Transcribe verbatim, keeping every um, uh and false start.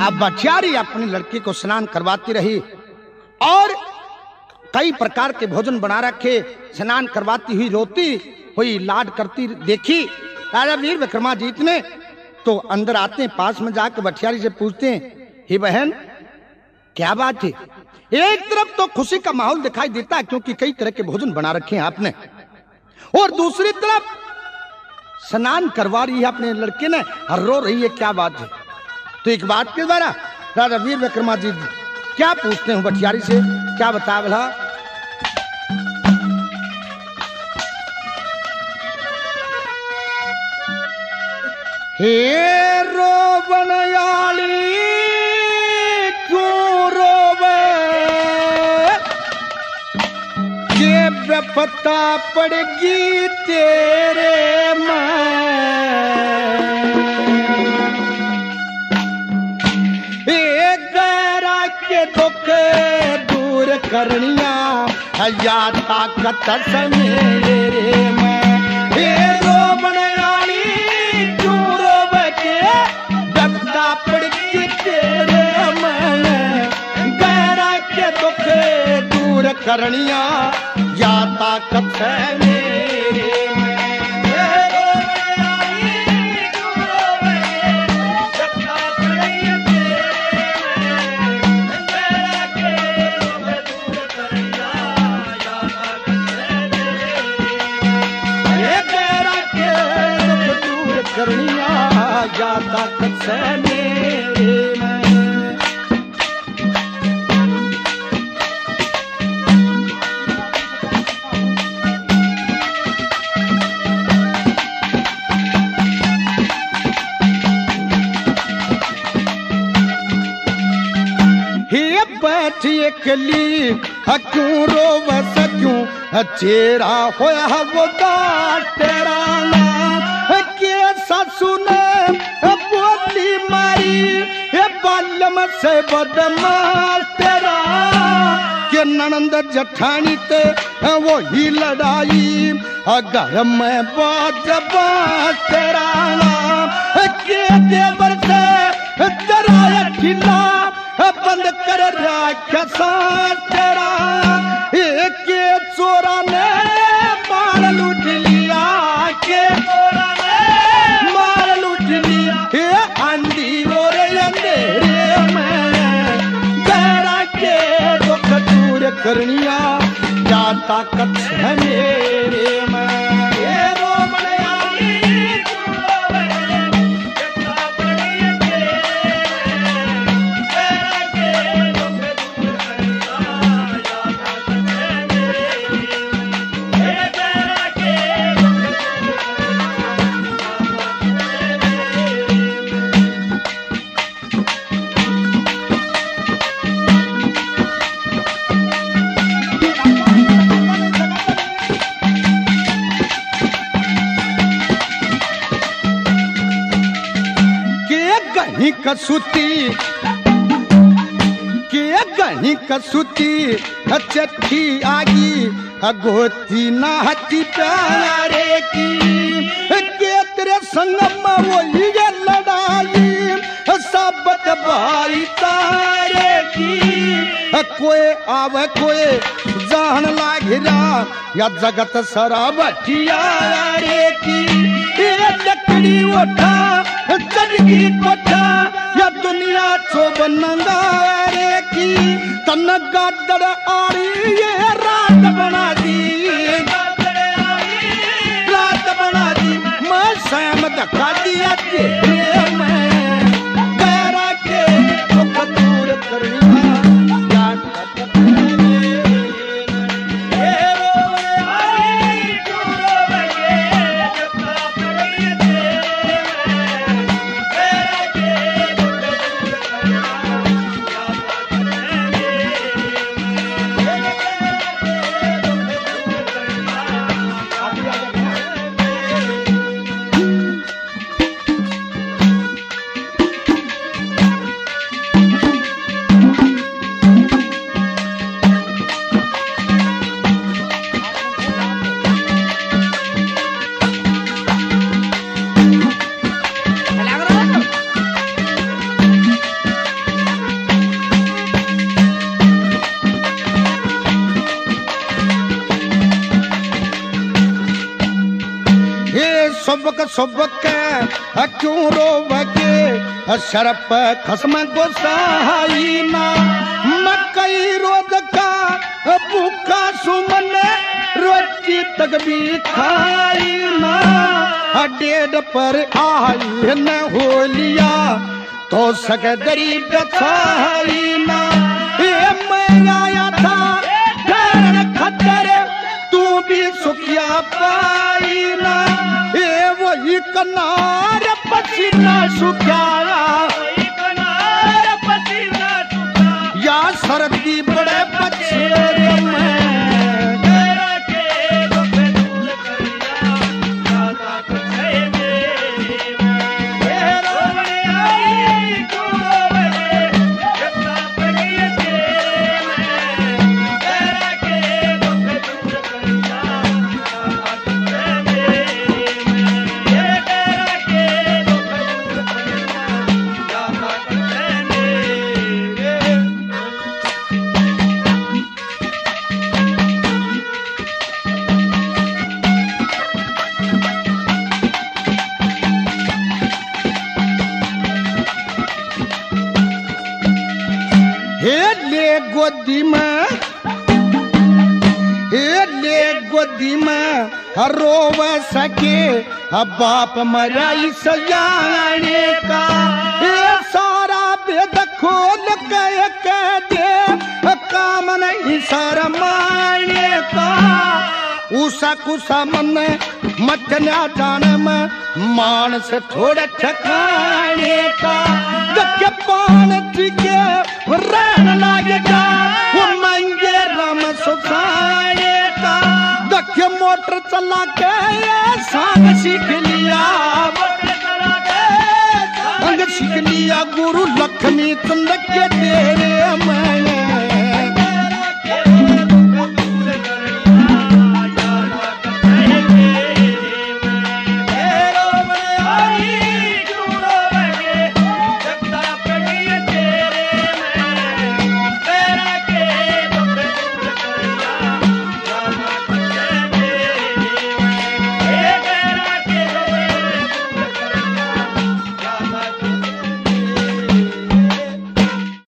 अब बटियारी अपने लड़के को स्नान करवाती रही और कई प्रकार के भोजन बना रखे। स्नान करवाती हुई रोती हुई लाड करती देखी राजा वीर विक्रमादित्य ने, तो अंदर आते हैं, पास में जाकर बटियारी से पूछते हैं, हे बहन क्या बात है? एक तरफ तो खुशी का माहौल दिखाई देता है क्योंकि कई तरह के भोजन बना रखे हैं आपने, और दूसरी तरफ स्नान करवा रही है अपने लड़के ने और रो रही है, क्या बात है? तो एक बात के द्वारा राजा वीर विक्रमादित्य क्या पूछते हैं बटियारी से, क्या बता भला? हे रोवनयाली क्यों रोवे, ये बेपता पड़ेगी तेरे में, एक गैरा के दुख दूर करनिया या ताकत से मेरे में। हे रोवनयाली पड़ती तेरे मन, गैरा के दुख दूर करनिया या ताकत है मेरे में। गैरा के दुख दूर करनिया या ताकत है मेरे में। हे बैठी अकेली क्यों रोव सक्यूं, चेहरा होया वो तेरा के सासू ने बोली मारी, ये बालम से बदमाश तेरा के ननंद जठानी ते वो ही लड़ाई, घर में बाजबा तेरा के देवर से जरा खिला बंद कर राक्षसा तेरा, एक चोरा ने मार लूट लिया, के चोरा ने मार लूट लिया, हे आंधी और अंधेरे में गैरा के दुख दूर करनिया या ताकत है मेरे में। कसूती के गही कसूती चट्टी आगी गोती ना हती प्यारे की, के तेरे संगम वो ये लड़ाई सबत भाई तारे की, कोई आवे कोई जान लागिरा या जगत सरा बटियारे की, लकड़ी उठा चढ़गी कोठा या दुनिया चोब नंगारे की, तन गादड़ आड़ी ये रात बना दी, रात बना दी, मैं सैम धक्का दिया तेरे में गैरा के दुख दूर करनिया या ताकत है मेरे में। सुबक सुबक क्यों रोवगे शरप खसम गोसाई ना मकई रोज का भूखा सुमन रोटी तक भी खाई ना डेढ़ पर आई न हो लिया तो सग गरीब छाई ना मैं आया था घर खतर तू भी सुखिया पाई ना ए वही कनार पसीना सुखाया या सर्दी बड़े पछेरे में गोदी में हे ले गोदी में रोव सके बाप मराई सजाने का हे सारा बेद खोल के कह दे काम नहीं शरमाने का उषा कुशा मन मचना जाने में मान से थोड़े ठकाने का जब पान टिके रहन लगेगा वो मंगे राम सुखाने का दक्ष मोटर चला के सांग सीख